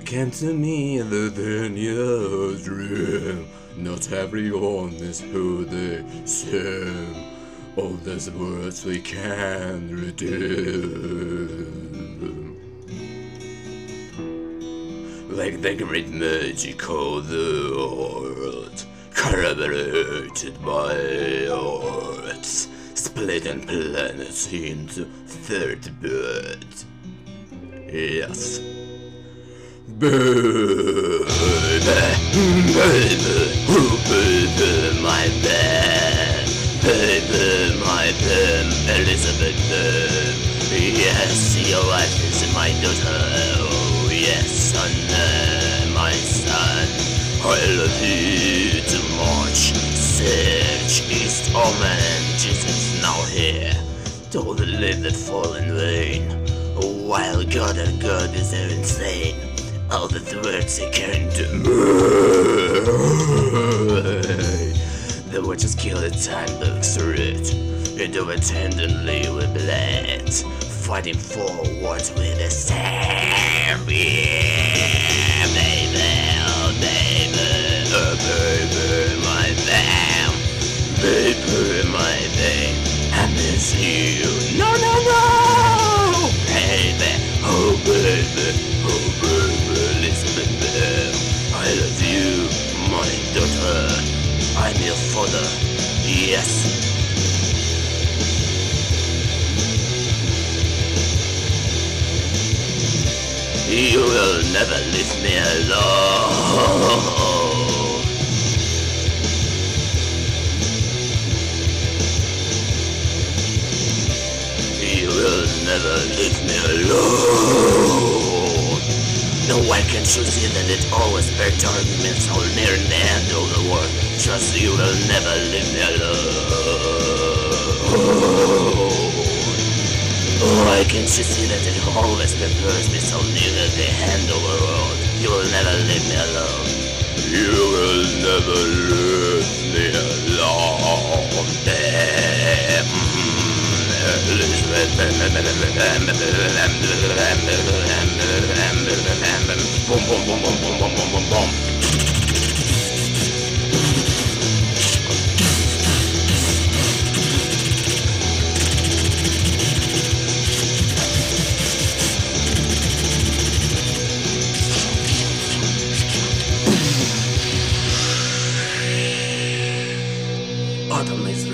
came to me within your dream. Not everyone is who they seem. All these words we can redeem. Like the great magic of the world, corroborated by arts, splitting planets into 30 birds. Yes. Baby, baby, oh baby, my bed. Baby, my bed, Elizabeth bed. Yes, your wife is my daughter. Oh yes, son, my son. I love you too much. Search east, oh man, Jesus now here. Don't let that fall in vain. While God and God is so insane. All the words he can't do. The watches kill the time books read. And overtendingly we bled. Fighting forward with the same. Yeah, baby, oh baby, oh baby, my bam. Baby, my babe, I miss you. No, no, no. Baby, oh baby, oh baby, listen, baby. I love you, my daughter. I'm your father, yes. You will never leave me alone. You will never leave me alone. No, why can't you see that it always backed arguments all near the end of the world? Trust you will never leave me alone. Oh, why can't you see that it always prepares me so near the end of the world? You will never leave me alone. You will never leave me alone. Boom, boom, boom, boom, boom, boom, boom, boom, boom. Autumn is